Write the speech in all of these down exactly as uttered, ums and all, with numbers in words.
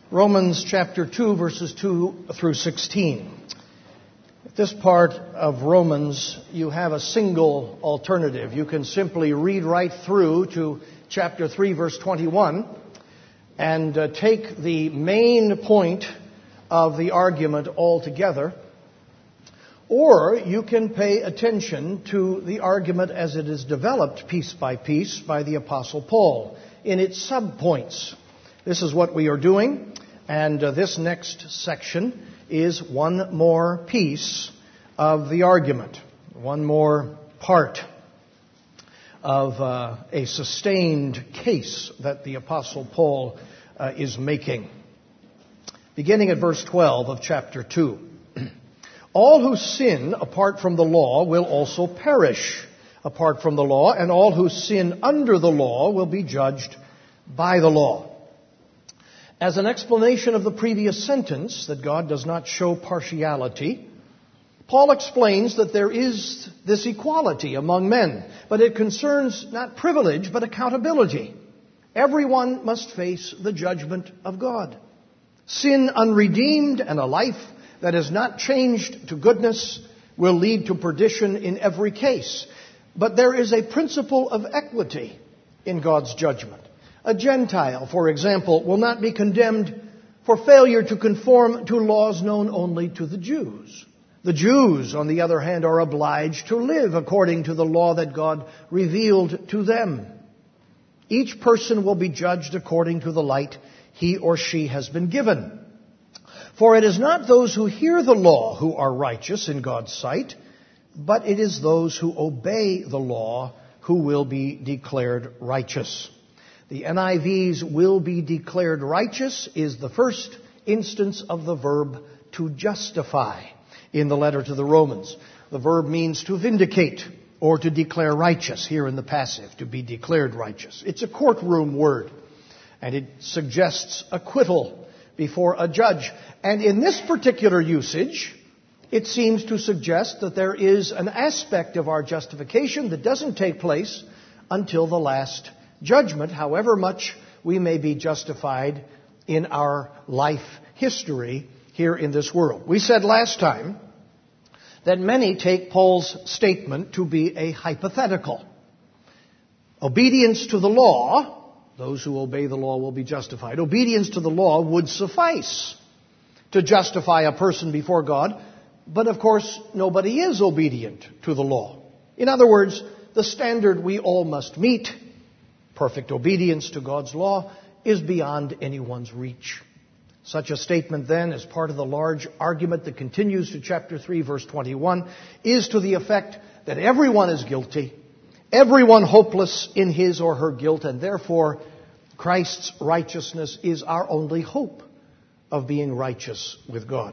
Romans chapter two, verses two through sixteen. At this part of Romans, you have a single alternative. You can simply read right through to chapter three, verse twenty-one, and uh, take the main point of the argument altogether. Or you can pay attention to the argument as it is developed piece by piece by the Apostle Paul in its subpoints. This is what we are doing, and uh, this next section is one more piece of the argument, one more part of uh, a sustained case that the Apostle Paul uh, is making. Beginning at verse twelve of chapter two. All who sin apart from the law will also perish apart from the law, and all who sin under the law will be judged by the law. As an explanation of the previous sentence, that God does not show partiality, Paul explains that there is this equality among men, but it concerns not privilege, but accountability. Everyone must face the judgment of God. Sin unredeemed and a life that is not changed to goodness will lead to perdition in every case. But there is a principle of equity in God's judgment. A Gentile, for example, will not be condemned for failure to conform to laws known only to the Jews. The Jews, on the other hand, are obliged to live according to the law that God revealed to them. Each person will be judged according to the light he or she has been given. For it is not those who hear the law who are righteous in God's sight, but it is those who obey the law who will be declared righteous. The N I V's will be declared righteous is the first instance of the verb to justify in the letter to the Romans. The verb means to vindicate or to declare righteous here in the passive, to be declared righteous. It's a courtroom word, and it suggests acquittal before a judge. And in this particular usage, it seems to suggest that there is an aspect of our justification that doesn't take place until the last judgment, however much we may be justified in our life history here in this world. We said last time that many take Paul's statement to be a hypothetical. Obedience to the law, those who obey the law will be justified. Obedience to the law would suffice to justify a person before God, but of course nobody is obedient to the law. In other words, the standard we all must meet, perfect obedience to God's law, is beyond anyone's reach. Such a statement then, as part of the large argument that continues to chapter three, verse twenty-one, is to the effect that everyone is guilty, everyone hopeless in his or her guilt, and therefore Christ's righteousness is our only hope of being righteous with God.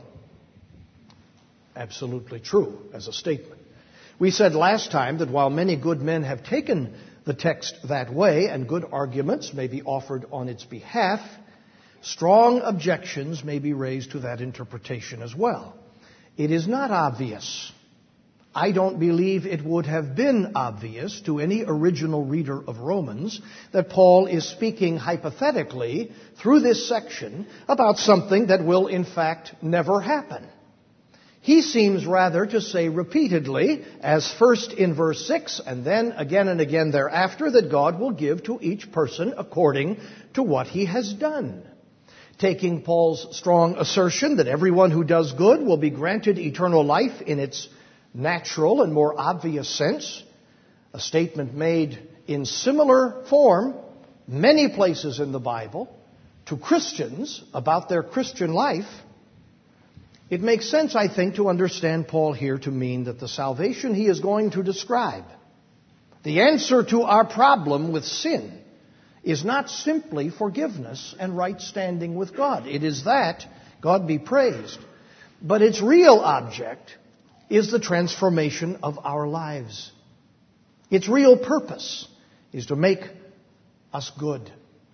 Absolutely true as a statement. We said last time that while many good men have taken the text that way, and good arguments may be offered on its behalf, strong objections may be raised to that interpretation as well. It is not obvious. I don't believe it would have been obvious to any original reader of Romans that Paul is speaking hypothetically through this section about something that will in fact never happen. He seems rather to say repeatedly, as first in verse six and then again and again thereafter, that God will give to each person according to what he has done. Taking Paul's strong assertion that everyone who does good will be granted eternal life in its natural and more obvious sense, a statement made in similar form many places in the Bible to Christians about their Christian life, it makes sense, I think, to understand Paul here to mean that the salvation he is going to describe, the answer to our problem with sin, is not simply forgiveness and right standing with God. It is that, God be praised. But its real object is the transformation of our lives. Its real purpose is to make us good,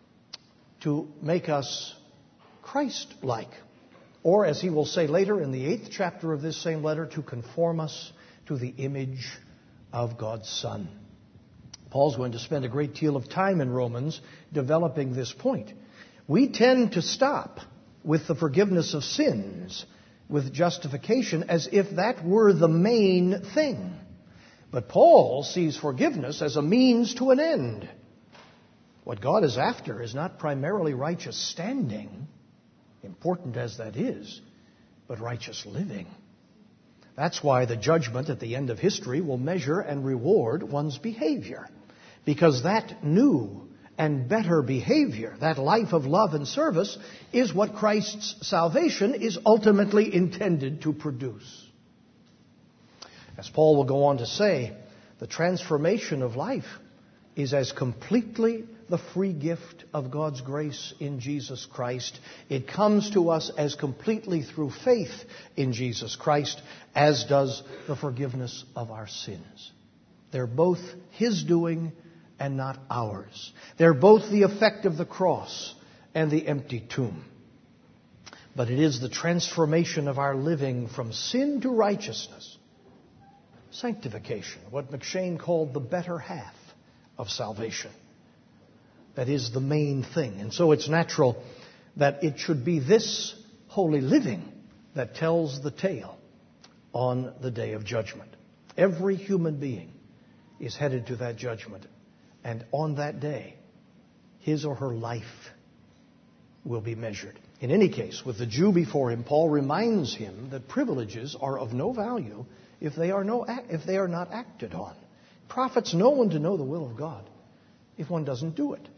to make us Christ-like. Or, as he will say later in the eighth chapter of this same letter, to conform us to the image of God's Son. Paul's going to spend a great deal of time in Romans developing this point. We tend to stop with the forgiveness of sins, with justification, as if that were the main thing. But Paul sees forgiveness as a means to an end. What God is after is not primarily righteous standing, important as that is, but righteous living. That's why the judgment at the end of history will measure and reward one's behavior. Because that new and better behavior, that life of love and service, is what Christ's salvation is ultimately intended to produce. As Paul will go on to say, the transformation of life is as completely the free gift of God's grace in Jesus Christ. It comes to us as completely through faith in Jesus Christ as does the forgiveness of our sins. They're both His doing and not ours. They're both the effect of the cross and the empty tomb. But it is the transformation of our living from sin to righteousness, sanctification, what McShane called the better half of salvation. That is the main thing. And so it's natural that it should be this holy living that tells the tale on the day of judgment. Every human being is headed to that judgment. And on that day, his or her life will be measured. In any case, with the Jew before him, Paul reminds him that privileges are of no value if they are, no, if they are not acted on. It profits no one to know the will of God if one doesn't do it.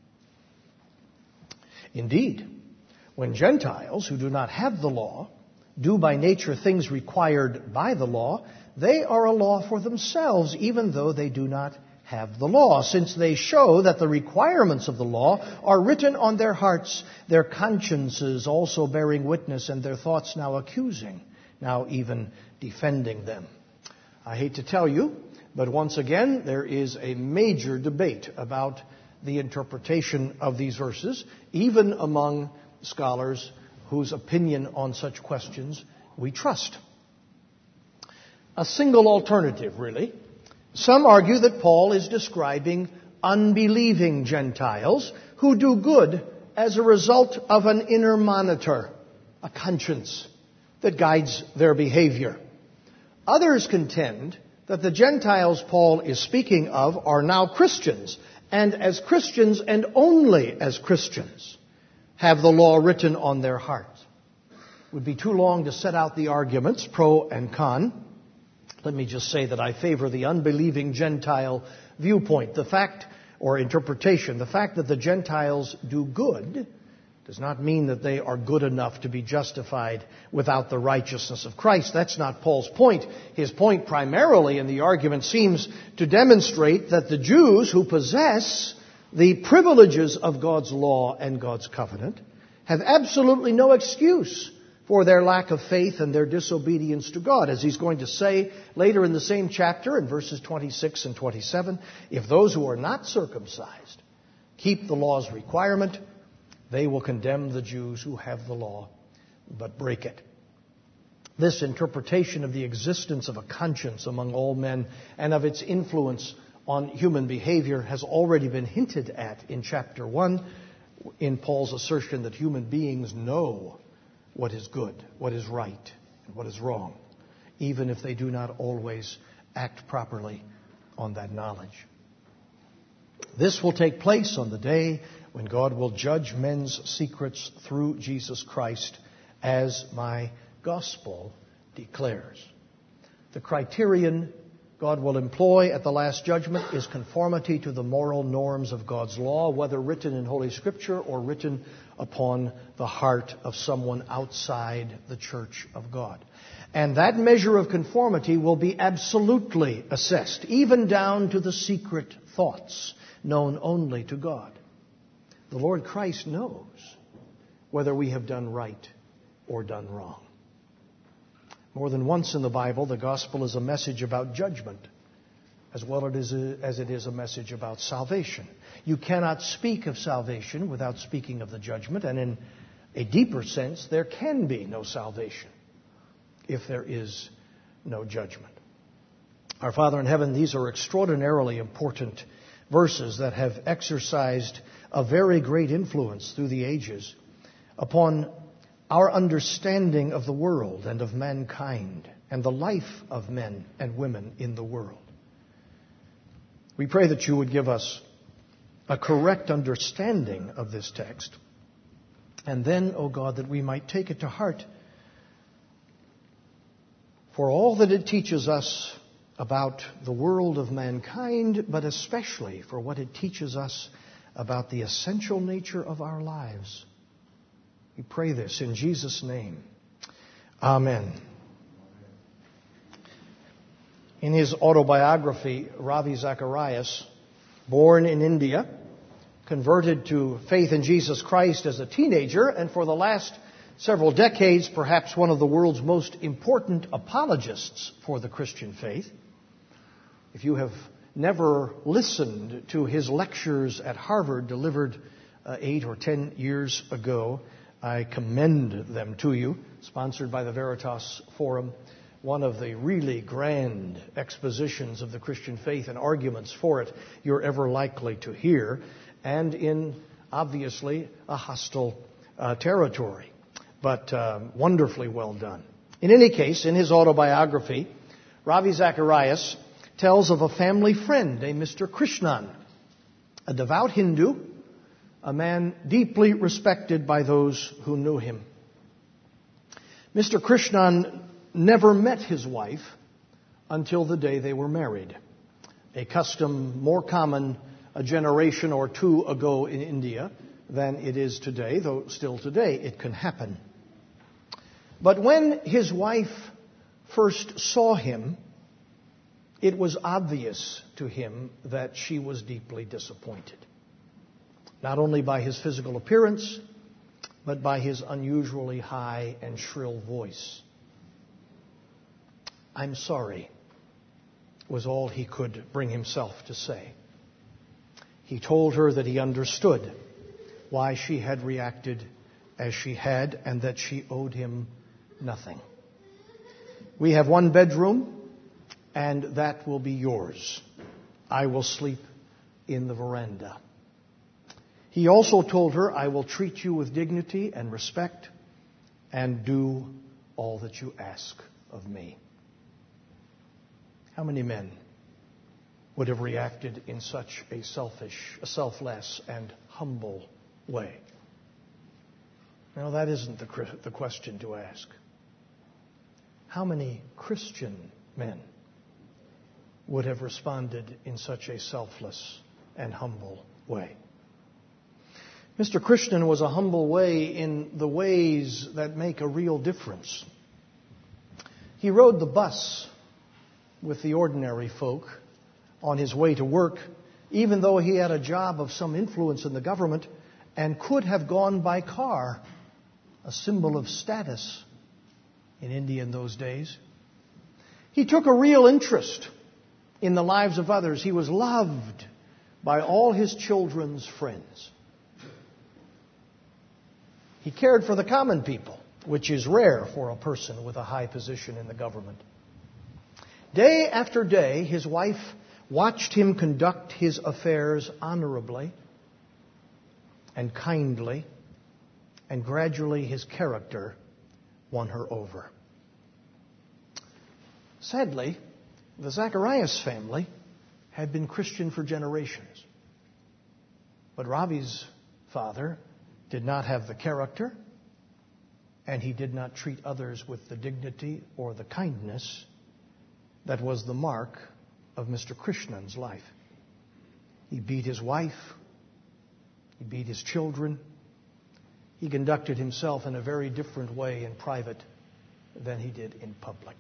Indeed, when Gentiles who do not have the law do by nature things required by the law, they are a law for themselves, even though they do not have the law, since they show that the requirements of the law are written on their hearts, their consciences also bearing witness, and their thoughts now accusing, now even defending them. I hate to tell you, but once again, there is a major debate about the interpretation of these verses, even among scholars whose opinion on such questions we trust. A single alternative, really. Some argue that Paul is describing unbelieving Gentiles who do good as a result of an inner monitor, a conscience that guides their behavior. Others contend that the Gentiles Paul is speaking of are now Christians, and as Christians, and only as Christians, have the law written on their hearts. It would be too long to set out the arguments, pro and con. Let me just say that I favor the unbelieving Gentile viewpoint. The fact, or interpretation, the fact that the Gentiles do good does not mean that they are good enough to be justified without the righteousness of Christ. That's not Paul's point. His point primarily in the argument seems to demonstrate that the Jews who possess the privileges of God's law and God's covenant have absolutely no excuse for their lack of faith and their disobedience to God. As he's going to say later in the same chapter in verses twenty-six and twenty-seven, if those who are not circumcised keep the law's requirement, they will condemn the Jews who have the law but break it. This interpretation of the existence of a conscience among all men and of its influence on human behavior has already been hinted at in chapter one in Paul's assertion that human beings know what is good, what is right, and what is wrong, even if they do not always act properly on that knowledge. This will take place on the day when God will judge men's secrets through Jesus Christ, as my gospel declares. The criterion God will employ at the last judgment is conformity to the moral norms of God's law, whether written in Holy Scripture or written upon the heart of someone outside the church of God. And that measure of conformity will be absolutely assessed, even down to the secret thoughts known only to God. The Lord Christ knows whether we have done right or done wrong. More than once in the Bible, the gospel is a message about judgment, as well as it is a message about salvation. You cannot speak of salvation without speaking of the judgment, and in a deeper sense, there can be no salvation if there is no judgment. Our Father in heaven, these are extraordinarily important verses that have exercised a very great influence through the ages upon our understanding of the world and of mankind and the life of men and women in the world. We pray that you would give us a correct understanding of this text, and then, O God, that we might take it to heart for all that it teaches us about the world of mankind, but especially for what it teaches us about the essential nature of our lives. We pray this in Jesus' name. Amen. In his autobiography, Ravi Zacharias, born in India, converted to faith in Jesus Christ as a teenager, and for the last several decades, perhaps one of the world's most important apologists for the Christian faith. If you have never listened to his lectures at Harvard delivered uh, eight or ten years ago, I commend them to you, sponsored by the Veritas Forum, one of the really grand expositions of the Christian faith and arguments for it you're ever likely to hear, and in, obviously, a hostile uh, territory, but uh, wonderfully well done. In any case, in his autobiography, Ravi Zacharias tells of a family friend named Mister Krishnan, a devout Hindu, a man deeply respected by those who knew him. Mister Krishnan never met his wife until the day they were married, a custom more common a generation or two ago in India than it is today, though still today it can happen. But when his wife first saw him, it was obvious to him that she was deeply disappointed, not only by his physical appearance, but by his unusually high and shrill voice. "I'm sorry," was all he could bring himself to say. He told her that he understood why she had reacted as she had and that she owed him nothing. "We have one bedroom, and that will be yours. I will sleep in the veranda." He also told her, "I will treat you with dignity and respect and do all that you ask of me." How many men would have reacted in such a selfish, a selfless, and humble way? Now, that isn't the, the question to ask. How many Christian men would have responded in such a selfless and humble way? Mister Krishnan was a humble way in the ways that make a real difference. He rode the bus with the ordinary folk on his way to work, even though he had a job of some influence in the government and could have gone by car, a symbol of status in India in those days. He took a real interest in the lives of others. He was loved by all his children's friends. He cared for the common people, which is rare for a person with a high position in the government. Day after day, his wife watched him conduct his affairs honorably and kindly, and gradually his character won her over. Sadly, the Zacharias family had been Christian for generations. But Ravi's father did not have the character, and he did not treat others with the dignity or the kindness that was the mark of Mister Krishnan's life. He beat his wife. He beat his children. He conducted himself in a very different way in private than he did in public.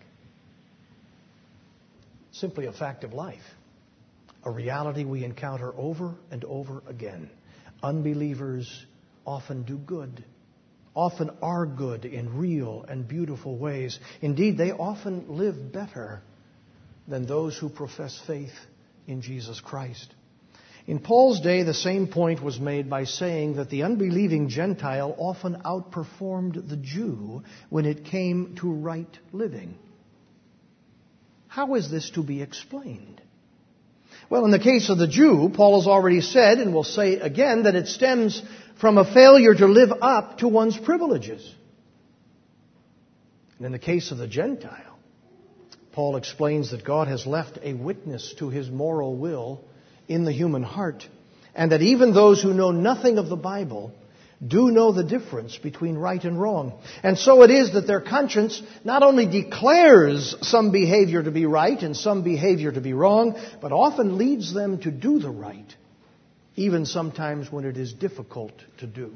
Simply a fact of life, a reality we encounter over and over again. Unbelievers often do good, often are good in real and beautiful ways. Indeed, they often live better than those who profess faith in Jesus Christ. In Paul's day, the same point was made by saying that the unbelieving Gentile often outperformed the Jew when it came to right living. How is this to be explained? Well, in the case of the Jew, Paul has already said, and will say again, that it stems from a failure to live up to one's privileges. And in the case of the Gentile, Paul explains that God has left a witness to his moral will in the human heart, and that even those who know nothing of the Bible do know the difference between right and wrong. And so it is that their conscience not only declares some behavior to be right and some behavior to be wrong, but often leads them to do the right, even sometimes when it is difficult to do.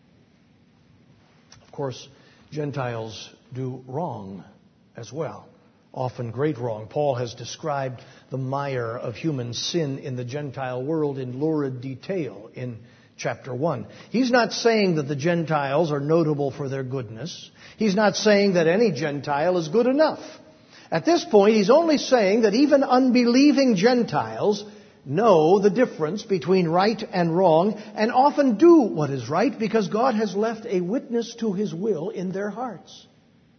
Of course, Gentiles do wrong as well, often great wrong. Paul has described the mire of human sin in the Gentile world in lurid detail in chapter one. He's not saying that the Gentiles are notable for their goodness. He's not saying that any Gentile is good enough. At this point, he's only saying that even unbelieving Gentiles know the difference between right and wrong and often do what is right because God has left a witness to his will in their hearts.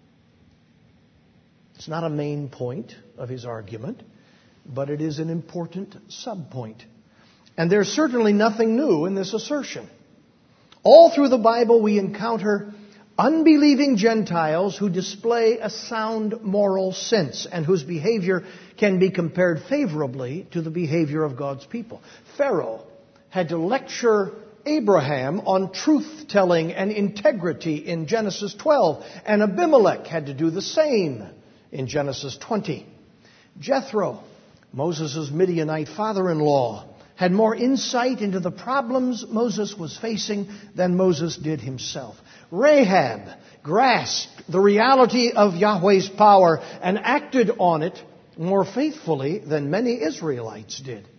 It's not a main point of his argument, but it is an important subpoint. And there's certainly nothing new in this assertion. All through the Bible we encounter unbelieving Gentiles who display a sound moral sense and whose behavior can be compared favorably to the behavior of God's people. Pharaoh had to lecture Abraham on truth-telling and integrity in Genesis twelve, and Abimelech had to do the same in Genesis twenty. Jethro, Moses' Midianite father-in-law, had more insight into the problems Moses was facing than Moses did himself. Rahab grasped the reality of Yahweh's power and acted on it more faithfully than many Israelites did.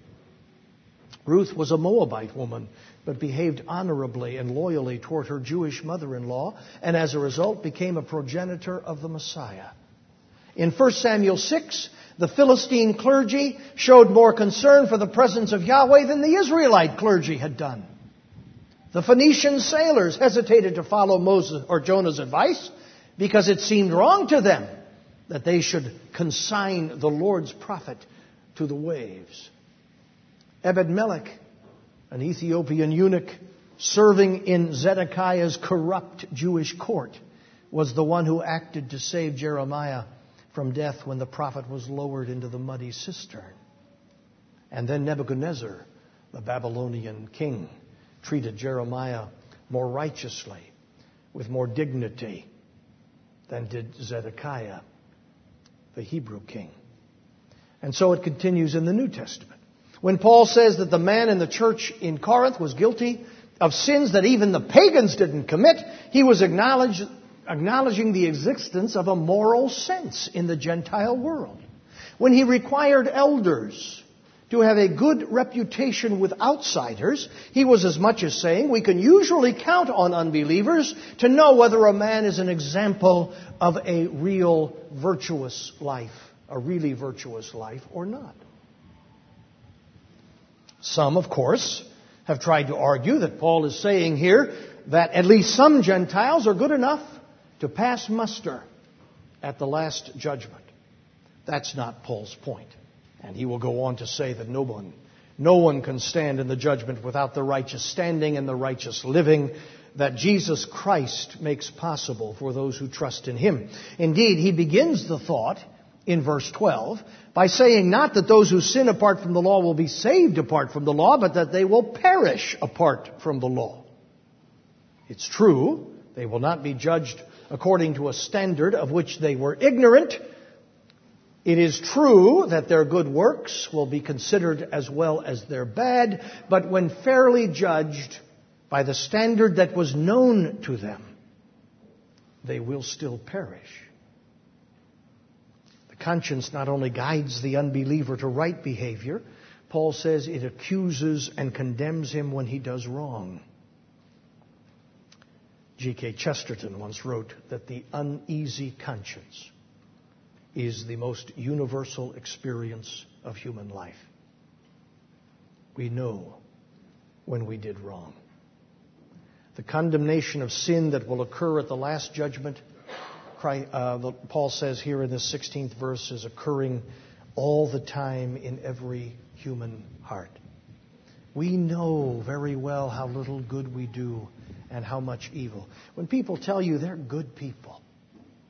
Ruth was a Moabite woman, but behaved honorably and loyally toward her Jewish mother-in-law, and as a result became a progenitor of the Messiah. In First Samuel six, the Philistine clergy showed more concern for the presence of Yahweh than the Israelite clergy had done. The Phoenician sailors hesitated to follow Moses or Jonah's advice because it seemed wrong to them that they should consign the Lord's prophet to the waves. Ebed-Melech, an Ethiopian eunuch serving in Zedekiah's corrupt Jewish court, was the one who acted to save Jeremiah from death when the prophet was lowered into the muddy cistern. And then Nebuchadnezzar, the Babylonian king, treated Jeremiah more righteously, with more dignity than did Zedekiah, the Hebrew king. And so it continues in the New Testament. When Paul says that the man in the church in Corinth was guilty of sins that even the pagans didn't commit, he was acknowledged acknowledging the existence of a moral sense in the Gentile world. When he required elders to have a good reputation with outsiders, he was as much as saying we can usually count on unbelievers to know whether a man is an example of a real virtuous life, a really virtuous life or not. Some, of course, have tried to argue that Paul is saying here that at least some Gentiles are good enough to pass muster at the last judgment. That's not Paul's point. And he will go on to say that no one, no one can stand in the judgment without the righteous standing and the righteous living that Jesus Christ makes possible for those who trust in him. Indeed, he begins the thought in verse twelve by saying not that those who sin apart from the law will be saved apart from the law, but that they will perish apart from the law. It's true, they will not be judged according to a standard of which they were ignorant. It is true that their good works will be considered as well as their bad, but when fairly judged by the standard that was known to them, they will still perish. The conscience not only guides the unbeliever to right behavior, Paul says it accuses and condemns him when he does wrong. G K Chesterton once wrote that the uneasy conscience is the most universal experience of human life. We know when we did wrong. The condemnation of sin that will occur at the last judgment, uh, Paul says here in this sixteenth verse, is occurring all the time in every human heart. We know very well how little good we do and how much evil. When people tell you they're good people,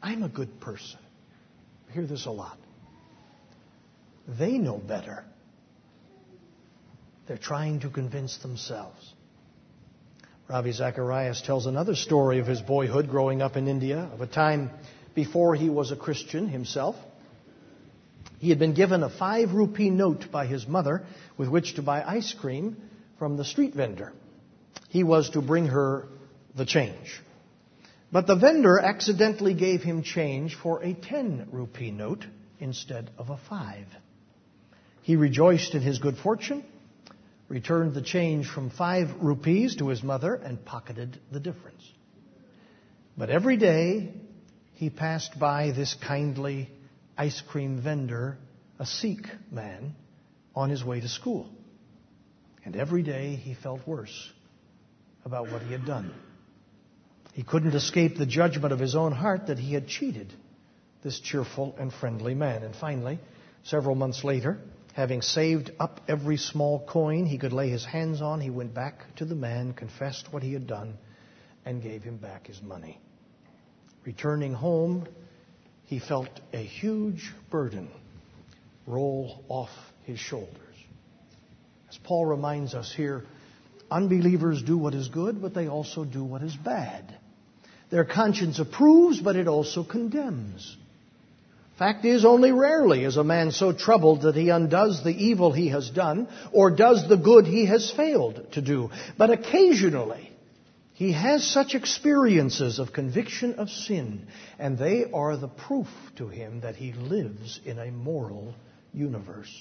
I'm a good person. I hear this a lot. They know better. They're trying to convince themselves. Ravi Zacharias tells another story of his boyhood growing up in India, of a time before he was a Christian himself. He had been given a five rupee note by his mother with which to buy ice cream from the street vendor. He was to bring her the change. But the vendor accidentally gave him change for a ten rupee note instead of a five. He rejoiced in his good fortune, returned the change from five rupees to his mother, and pocketed the difference. But every day he passed by this kindly ice cream vendor, a Sikh man, on his way to school. And every day he felt worse about what he had done. He couldn't escape the judgment of his own heart that he had cheated this cheerful and friendly man. And finally, several months later, having saved up every small coin he could lay his hands on, he went back to the man, confessed what he had done, and gave him back his money. Returning home, he felt a huge burden roll off his shoulders. As Paul reminds us here, unbelievers do what is good, but they also do what is bad. Their conscience approves, but it also condemns. Fact is, only rarely is a man so troubled that he undoes the evil he has done or does the good he has failed to do. But occasionally, he has such experiences of conviction of sin, and they are the proof to him that he lives in a moral universe.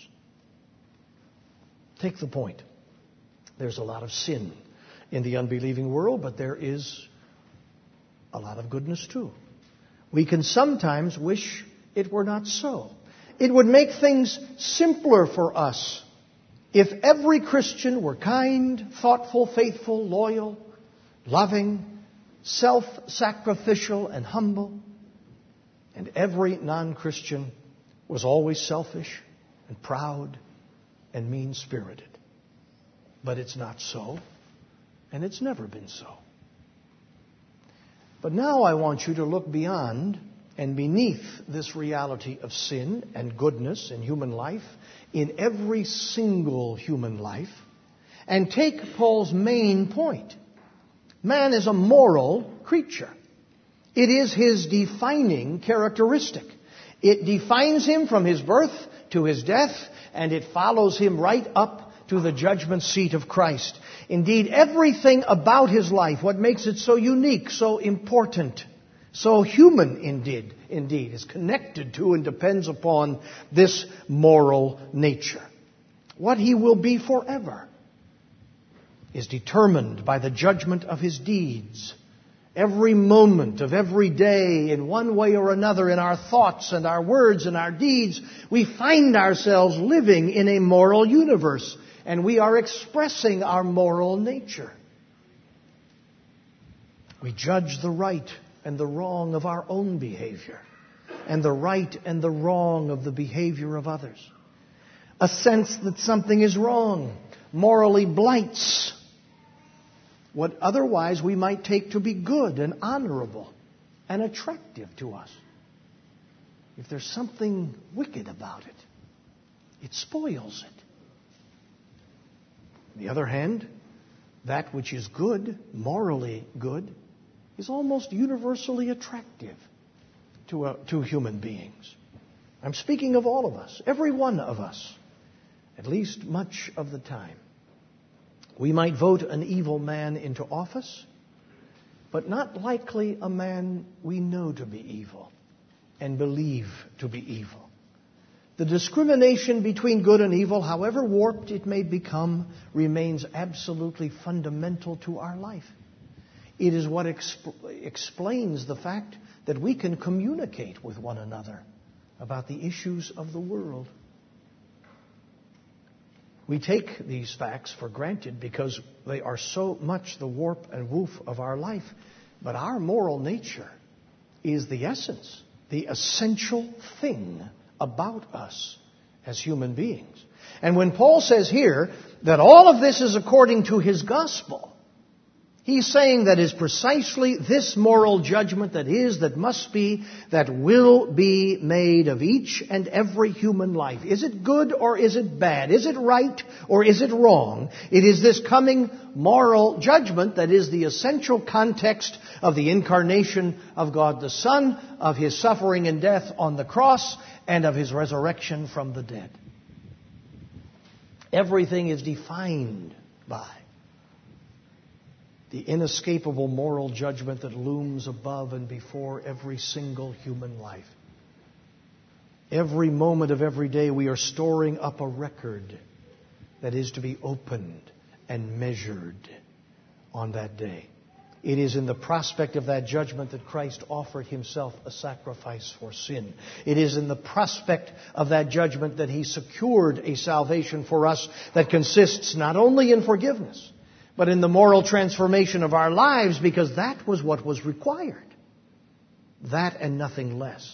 Take the point. There's a lot of sin in the unbelieving world, but there is a lot of goodness too. We can sometimes wish it were not so. It would make things simpler for us if every Christian were kind, thoughtful, faithful, loyal, loving, self-sacrificial, and humble, and every non-Christian was always selfish and proud and mean-spirited. But it's not so, and it's never been so. But now I want you to look beyond and beneath this reality of sin and goodness in human life, in every single human life, and take Paul's main point. Man is a moral creature. It is his defining characteristic. It defines him from his birth to his death, and it follows him right up to the judgment seat of Christ. Indeed, everything about his life, what makes it so unique, so important, so human indeed, indeed, is connected to and depends upon this moral nature. What he will be forever is determined by the judgment of his deeds. Every moment of every day, in one way or another, in our thoughts and our words and our deeds, we find ourselves living in a moral universe, and we are expressing our moral nature. We judge the right and the wrong of our own behavior, and the right and the wrong of the behavior of others. A sense that something is wrong morally blights what otherwise we might take to be good and honorable and attractive to us. If there's something wicked about it, it spoils it. On the other hand, that which is good, morally good, is almost universally attractive to, uh, to human beings. I'm speaking of all of us, every one of us, at least much of the time. We might vote an evil man into office, but not likely a man we know to be evil and believe to be evil. The discrimination between good and evil, however warped it may become, remains absolutely fundamental to our life. It is what exp- explains the fact that we can communicate with one another about the issues of the world. We take these facts for granted because they are so much the warp and woof of our life. But our moral nature is the essence, the essential thing about us as human beings. And when Paul says here that all of this is according to his gospel, He's saying that is precisely this moral judgment that is, that must be, that will be made of each and every human life. Is it good or is it bad? Is it right or is it wrong? It is this coming moral judgment that is the essential context of the incarnation of God the Son, of His suffering and death on the cross, and of His resurrection from the dead. Everything is defined by the inescapable moral judgment that looms above and before every single human life. Every moment of every day we are storing up a record that is to be opened and measured on that day. It is in the prospect of that judgment that Christ offered Himself a sacrifice for sin. It is in the prospect of that judgment that He secured a salvation for us that consists not only in forgiveness, but in the moral transformation of our lives, because that was what was required. That and nothing less.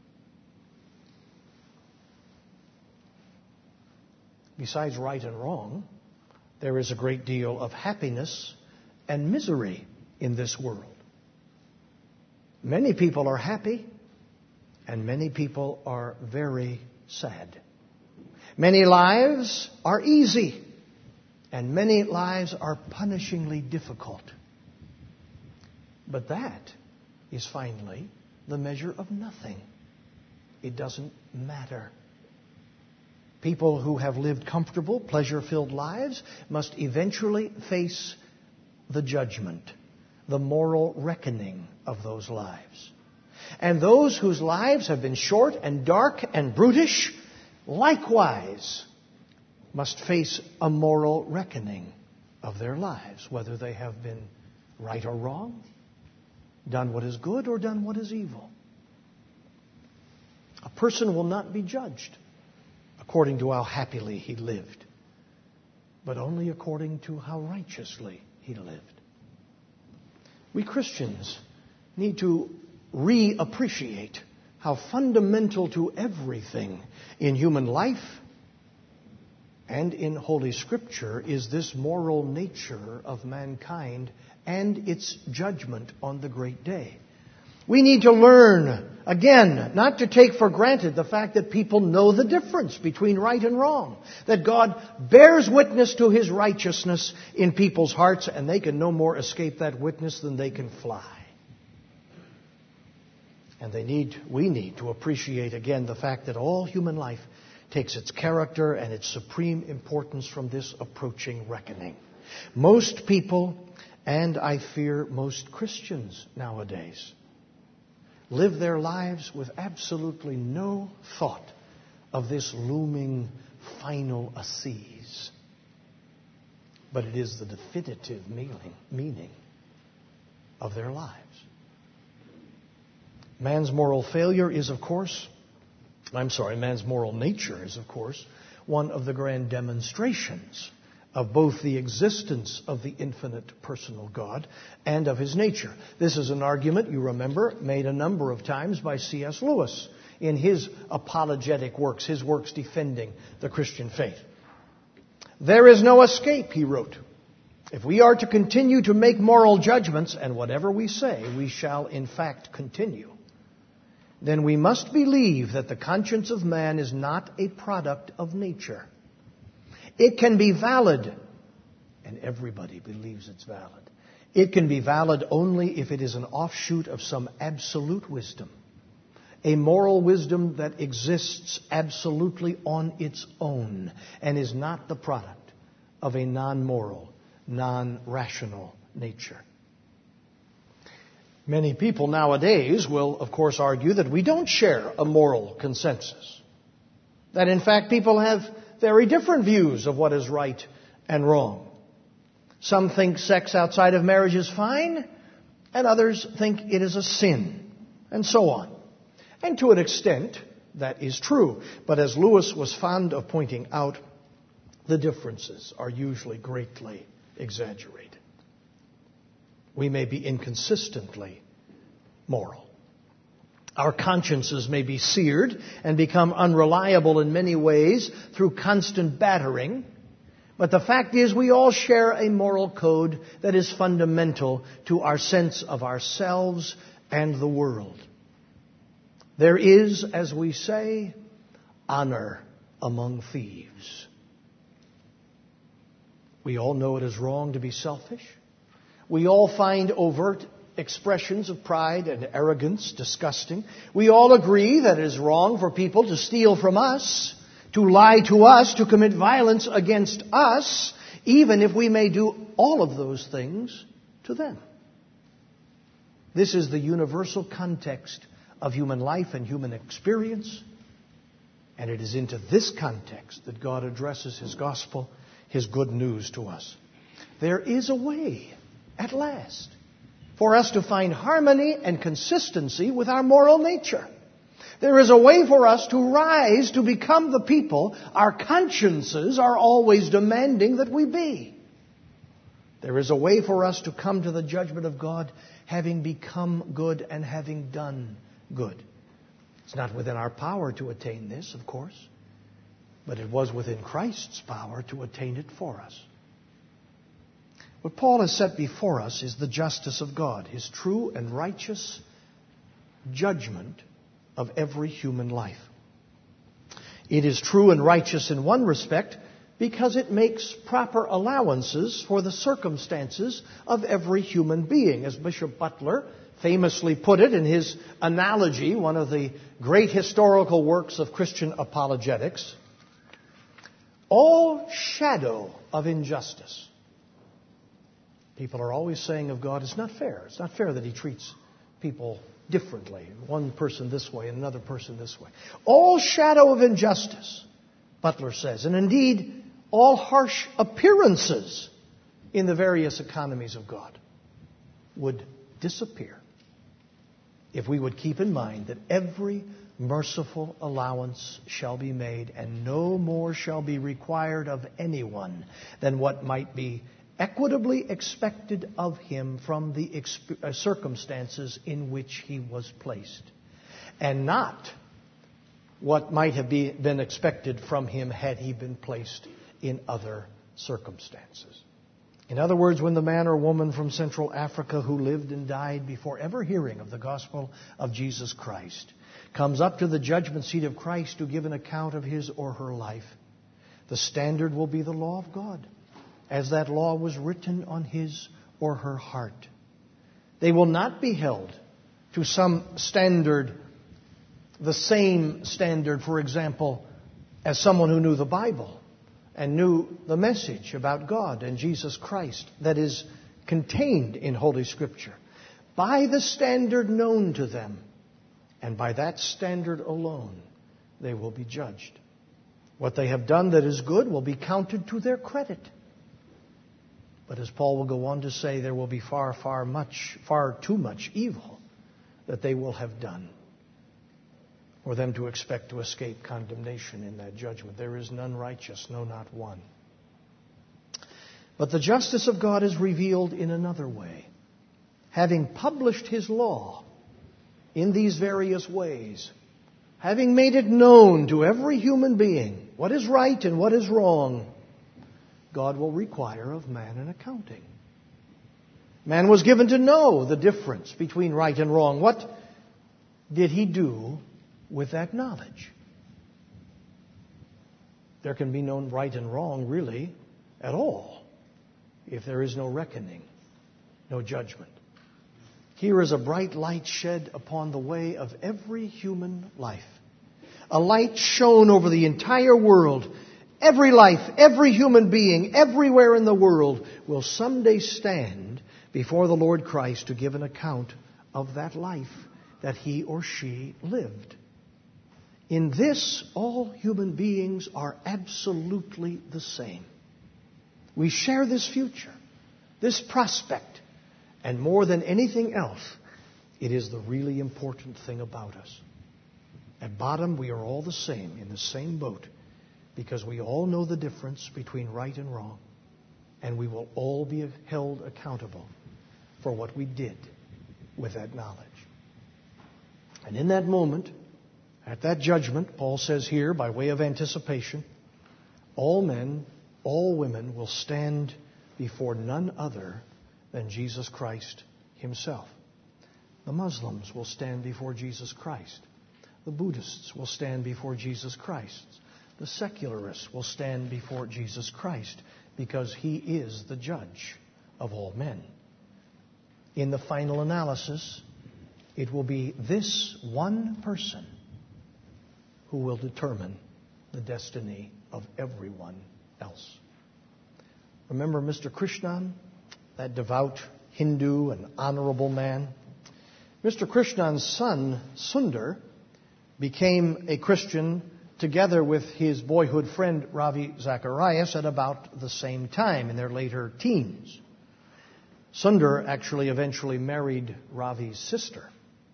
Besides right and wrong, there is a great deal of happiness and misery in this world. Many people are happy, and many people are very sad. Many lives are easy, and many lives are punishingly difficult. But that is finally the measure of nothing. It doesn't matter. People who have lived comfortable, pleasure-filled lives must eventually face the judgment, the moral reckoning of those lives. And those whose lives have been short and dark and brutish, likewise must face a moral reckoning of their lives, whether they have been right or wrong, done what is good or done what is evil. A person will not be judged according to how happily he lived, but only according to how righteously he lived. We Christians need to reappreciate how fundamental to everything in human life and in Holy Scripture is this moral nature of mankind and its judgment on the great day. We need to learn, again, not to take for granted the fact that people know the difference between right and wrong. That God bears witness to His righteousness in people's hearts, and they can no more escape that witness than they can fly. And they need, we need to appreciate, again, the fact that all human life takes its character and its supreme importance from this approaching reckoning. Most people, and I fear most Christians nowadays, live their lives with absolutely no thought of this looming final assize. But it is the definitive meaning, meaning of their lives. Man's moral failure is, of course, I'm sorry, man's moral nature is, of course, one of the grand demonstrations of both the existence of the infinite personal God and of His nature. This is an argument, you remember, made a number of times by C S Lewis in his apologetic works, his works defending the Christian faith. There is no escape, he wrote. If we are to continue to make moral judgments, and whatever we say, we shall in fact continue, then we must believe that the conscience of man is not a product of nature. It can be valid, and everybody believes it's valid. It can be valid only if it is an offshoot of some absolute wisdom, a moral wisdom that exists absolutely on its own and is not the product of a non-moral, non-rational nature. Many people nowadays will, of course, argue that we don't share a moral consensus. That, in fact, people have very different views of what is right and wrong. Some think sex outside of marriage is fine, and others think it is a sin, and so on. And to an extent, that is true. But as Lewis was fond of pointing out, the differences are usually greatly exaggerated. We may be inconsistently moral. Our consciences may be seared and become unreliable in many ways through constant battering, But the fact is, we all share a moral code that is fundamental to our sense of ourselves and the world. There is, as we say, honor among thieves. We all know it is wrong to be selfish. We all find overt expressions of pride and arrogance disgusting. We all agree that it is wrong for people to steal from us, to lie to us, to commit violence against us, even if we may do all of those things to them. This is the universal context of human life and human experience, and it is into this context that God addresses His gospel, His good news to us. There is a way, at last, for us to find harmony and consistency with our moral nature. There is a way for us to rise to become the people our consciences are always demanding that we be. There is a way for us to come to the judgment of God having become good and having done good. It's not within our power to attain this, of course, but it was within Christ's power to attain it for us. What Paul has set before us is the justice of God, His true and righteous judgment of every human life. It is true and righteous in one respect because it makes proper allowances for the circumstances of every human being. As Bishop Butler famously put it in his analogy, one of the great historical works of Christian apologetics, all shadow of injustice. People are always saying of God, it's not fair. It's not fair that He treats people differently. One person this way and another person this way. All shadow of injustice, Butler says, and indeed all harsh appearances in the various economies of God would disappear if we would keep in mind that every merciful allowance shall be made and no more shall be required of anyone than what might be equitably expected of him from the exp- circumstances in which he was placed, and not what might have be, been expected from him had he been placed in other circumstances. In other words, when the man or woman from Central Africa who lived and died before ever hearing of the gospel of Jesus Christ comes up to the judgment seat of Christ to give an account of his or her life, the standard will be the law of God, as that law was written on his or her heart. They will not be held to some standard, the same standard, for example, as someone who knew the Bible and knew the message about God and Jesus Christ that is contained in Holy Scripture. By the standard known to them, and by that standard alone, they will be judged. What they have done that is good will be counted to their credit. But as Paul will go on to say, there will be far, far much, far too much evil that they will have done for them to expect to escape condemnation in that judgment. There is none righteous, no, not one. But the justice of God is revealed in another way. Having published His law in these various ways, having made it known to every human being what is right and what is wrong, God will require of man an accounting. Man was given to know the difference between right and wrong. What did he do with that knowledge? There can be no right and wrong, really, at all, if there is no reckoning, no judgment. Here is a bright light shed upon the way of every human life. A light shone over the entire world. Every life, every human being, everywhere in the world will someday stand before the Lord Christ to give an account of that life that he or she lived. In this, all human beings are absolutely the same. We share this future, this prospect, and more than anything else, it is the really important thing about us. At bottom, we are all the same, in the same boat, because we all know the difference between right and wrong, and we will all be held accountable for what we did with that knowledge. And in that moment, at that judgment, Paul says here, by way of anticipation, all men all women will stand before none other than Jesus Christ himself. The Muslims will stand before Jesus Christ. The Buddhists will stand before Jesus Christ. The secularists will stand before Jesus Christ because he is the judge of all men. In the final analysis, it will be this one person who will determine the destiny of everyone else. Remember Mister Krishnan, that devout Hindu and honorable man? Mister Krishnan's son, Sundar, became a Christian together with his boyhood friend Ravi Zacharias at about the same time in their later teens. Sundar actually eventually married Ravi's sister.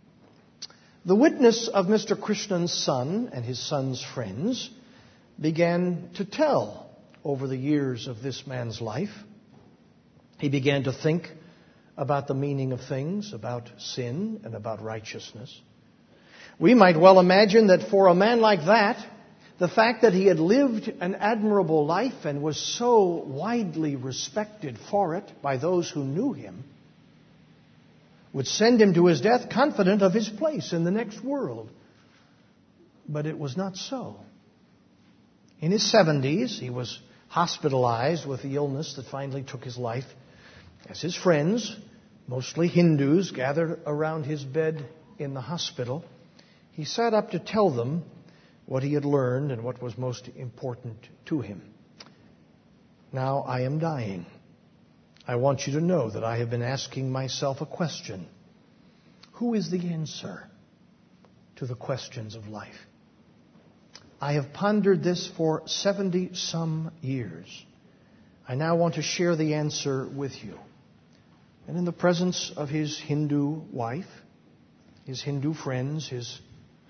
The witness of Mister Krishnan's son and his son's friends began to tell over the years of this man's life. He began to think about the meaning of things, about sin and about righteousness. We might well imagine that for a man like that, the fact that he had lived an admirable life and was so widely respected for it by those who knew him would send him to his death confident of his place in the next world. But it was not so. In his seventies, he was hospitalized with the illness that finally took his life. As his friends, mostly Hindus, gathered around his bed in the hospital, he sat up to tell them what he had learned and what was most important to him. Now I am dying. I want you to know that I have been asking myself a question. Who is the answer to the questions of life? I have pondered this for seventy-some years. I now want to share the answer with you. And in the presence of his Hindu wife, his Hindu friends, his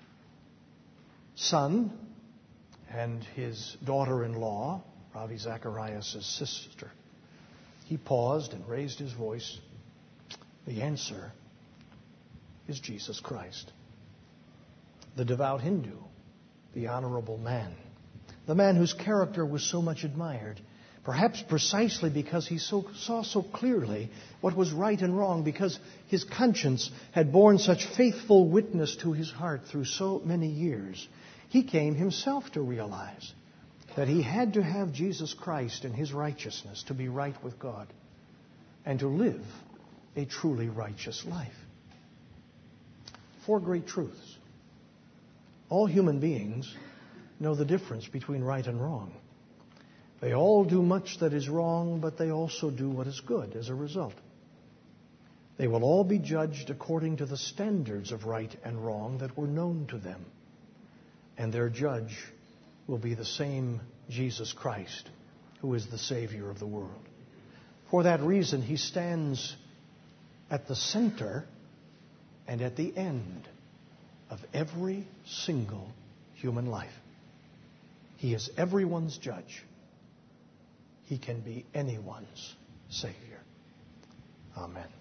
son, and his daughter-in-law, Ravi Zacharias' sister, he paused and raised his voice. The answer is Jesus Christ. The devout Hindu, the honorable man, the man whose character was so much admired, perhaps precisely because he so, saw so clearly what was right and wrong, because his conscience had borne such faithful witness to his heart through so many years. He came himself to realize that he had to have Jesus Christ and his righteousness to be right with God and to live a truly righteous life. Four great truths. All human beings know the difference between right and wrong. They all do much that is wrong, but they also do what is good as a result. They will all be judged according to the standards of right and wrong that were known to them. And their judge will be the same Jesus Christ, who is the Savior of the world. For that reason, he stands at the center and at the end of every single human life. He is everyone's judge. He can be anyone's Savior. Amen.